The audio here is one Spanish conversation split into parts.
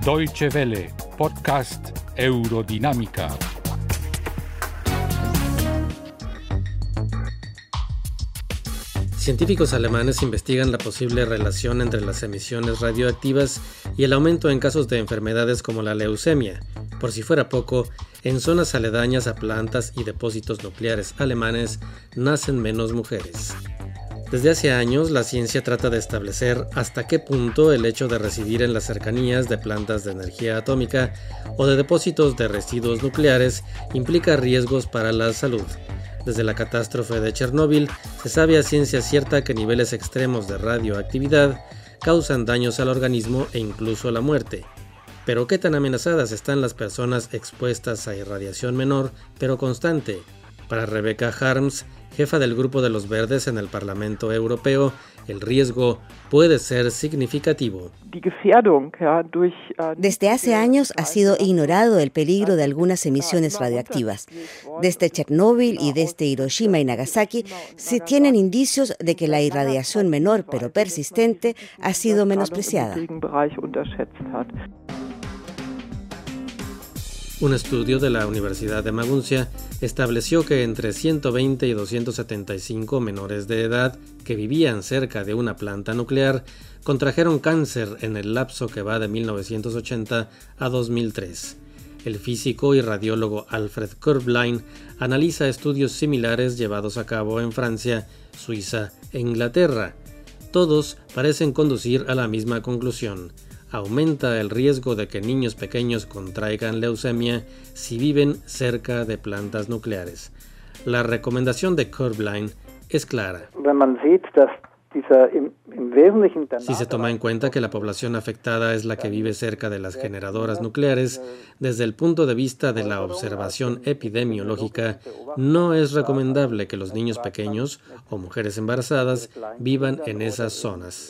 Deutsche Welle, Podcast Eurodinámica. Científicos alemanes investigan la posible relación entre las emisiones radioactivas y el aumento en casos de enfermedades como la leucemia. Por si fuera poco, en zonas aledañas a plantas y depósitos nucleares alemanes nacen menos mujeres. Desde hace años, la ciencia trata de establecer hasta qué punto el hecho de residir en las cercanías de plantas de energía atómica o de depósitos de residuos nucleares implica riesgos para la salud. Desde la catástrofe de Chernóbil, se sabe a ciencia cierta que niveles extremos de radioactividad causan daños al organismo e incluso la muerte. Pero ¿qué tan amenazadas están las personas expuestas a irradiación menor, pero constante? Para Rebecca Harms, jefa del Grupo de los Verdes en el Parlamento Europeo, el riesgo puede ser significativo. Desde hace años ha sido ignorado el peligro de algunas emisiones radioactivas. Desde Chernóbil y desde Hiroshima y Nagasaki se tienen indicios de que la irradiación menor pero persistente ha sido menospreciada. Un estudio de la Universidad de Maguncia estableció que entre 120 y 275 menores de edad que vivían cerca de una planta nuclear contrajeron cáncer en el lapso que va de 1980 a 2003. El físico y radiólogo Alfred Körblein analiza estudios similares llevados a cabo en Francia, Suiza e Inglaterra. Todos parecen conducir a la misma conclusión. Aumenta el riesgo de que niños pequeños contraigan leucemia si viven cerca de plantas nucleares. La recomendación de Körblein es clara. Si se toma en cuenta que la población afectada es la que vive cerca de las generadoras nucleares, desde el punto de vista de la observación epidemiológica, no es recomendable que los niños pequeños o mujeres embarazadas vivan en esas zonas.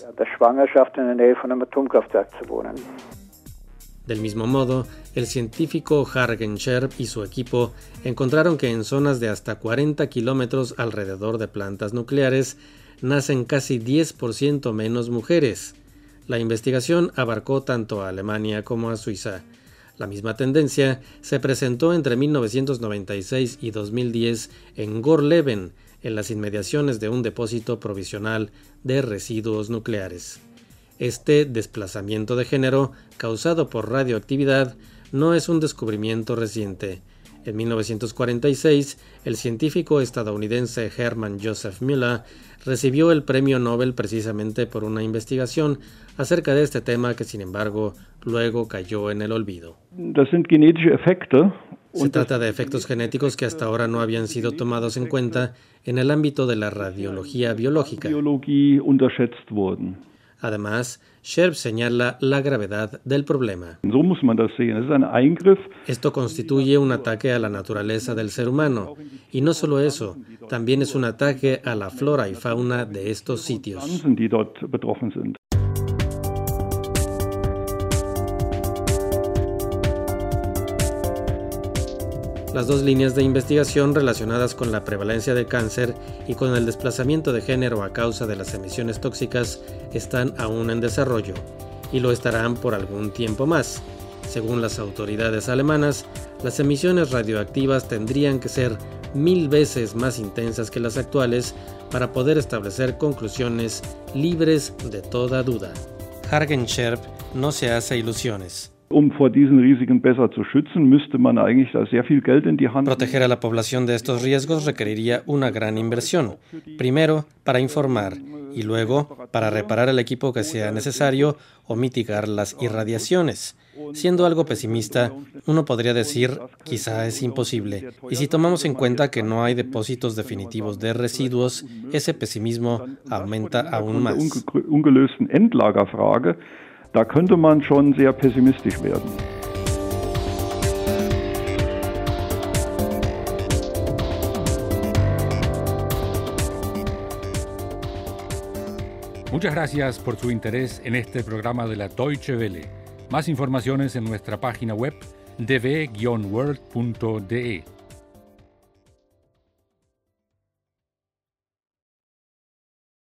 Del mismo modo, el científico Jürgen Scherb y su equipo encontraron que en zonas de hasta 40 kilómetros alrededor de plantas nucleares nacen casi 10% menos mujeres. La investigación abarcó tanto a Alemania como a Suiza. La misma tendencia se presentó entre 1996 y 2010 en Gorleben, en las inmediaciones de un depósito provisional de residuos nucleares. Este desplazamiento de género, causado por radioactividad, no es un descubrimiento reciente. En 1946, el científico estadounidense Hermann Joseph Müller recibió el premio Nobel precisamente por una investigación acerca de este tema que, sin embargo, luego cayó en el olvido. Se trata de efectos genéticos que hasta ahora no habían sido tomados en cuenta en el ámbito de la radiología biológica. Además, Scherb señala la gravedad del problema. Esto constituye un ataque a la naturaleza del ser humano, y no solo eso, también es un ataque a la flora y fauna de estos sitios. Las dos líneas de investigación relacionadas con la prevalencia de cáncer y con el desplazamiento de género a causa de las emisiones tóxicas están aún en desarrollo, y lo estarán por algún tiempo más. Según las autoridades alemanas, las emisiones radioactivas tendrían que ser 1000 veces más intensas que las actuales para poder establecer conclusiones libres de toda duda. Jürgen Scherb no se hace ilusiones. Proteger a la población de estos riesgos requeriría una gran inversión. Primero, para informar, y luego, para reparar el equipo que sea necesario o mitigar las irradiaciones. Siendo algo pesimista, uno podría decir, quizá es imposible. Y si tomamos en cuenta que no hay depósitos definitivos de residuos, ese pesimismo aumenta aún más. Da könnte man schon sehr pessimistisch werden. Muchas gracias por su interés en este programa de la Deutsche Welle. Más informaciones en nuestra página web dw-world.de.